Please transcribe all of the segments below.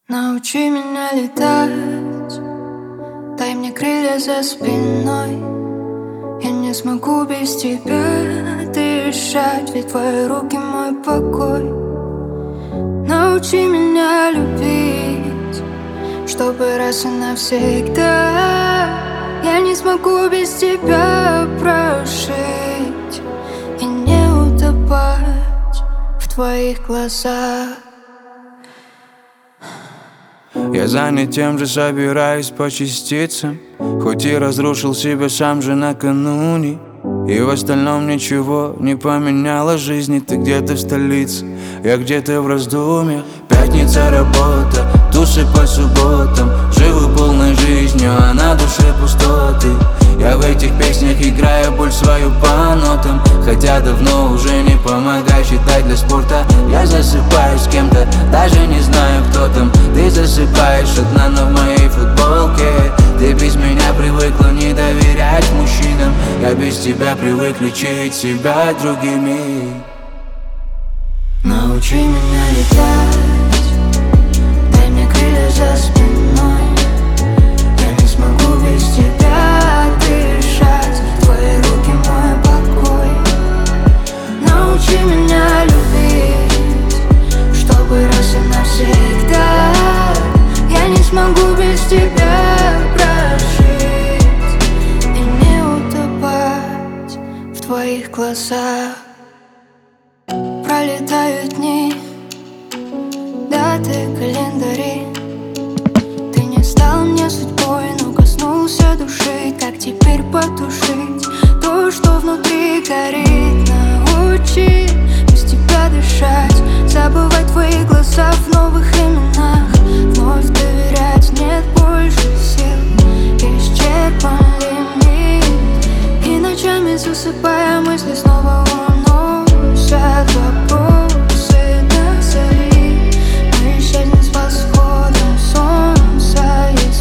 Научи меня летать, дай мне крылья за спиной. Я не смогу без тебя дышать, ведь твои руки мой покой. Научи меня любить, чтобы раз и навсегда я не смогу без тебя прожить и не утопать в твоих глазах. Я занят тем же, собираюсь по частицам, хоть и разрушил себя сам же накануне. И в остальном ничего не поменяло жизни. Ты где-то в столице, я где-то в раздумьях. Пятница, работа, тусі по субботам. Живу полной жизнью, а на душе пустоты. Я в этих песнях играю боль свою по нотам, хотя давно уже не помогаю считать для спорта. Я засыпаю с кем-то, даже не знаю, кто там. Ты засыпаешь одна, но в моей футболке. Ты без меня привыкла не доверять мужчинам. Я без тебя привык лечить себя другими. Научи меня летать, дай мне крылья за спиной. Я не смогу без тебя дышать, твои руки мой покой. Научи меня любить, чтобы раз и навсегда я не смогу без тебя прожить и не утопать в твоих глазах. Пролетают дни, даты, календари. Ты не стал мне судьбой, но коснулся души. Как теперь потушить то, что внутри горит? Научи без тебя дышать, забывать твои глаза в новых именах. Вновь доверять нет больше сил, исчерпан лимит. И ночами засыпая, мысли снова уносят вопросы до зари. Мы исчезнем с восходом солнца из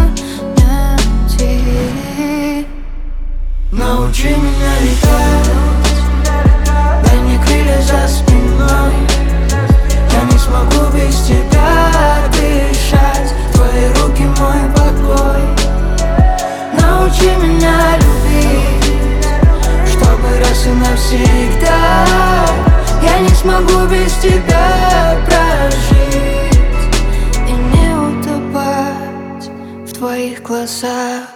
памяти. Научи меня летать, дай мне крылья за спиной. Я не смогу без тебя дышать, твои руки мой покой. Научи меня любить, чтобы раз и навсегда я не смогу без тебя прожить и не утопать в твоих глазах.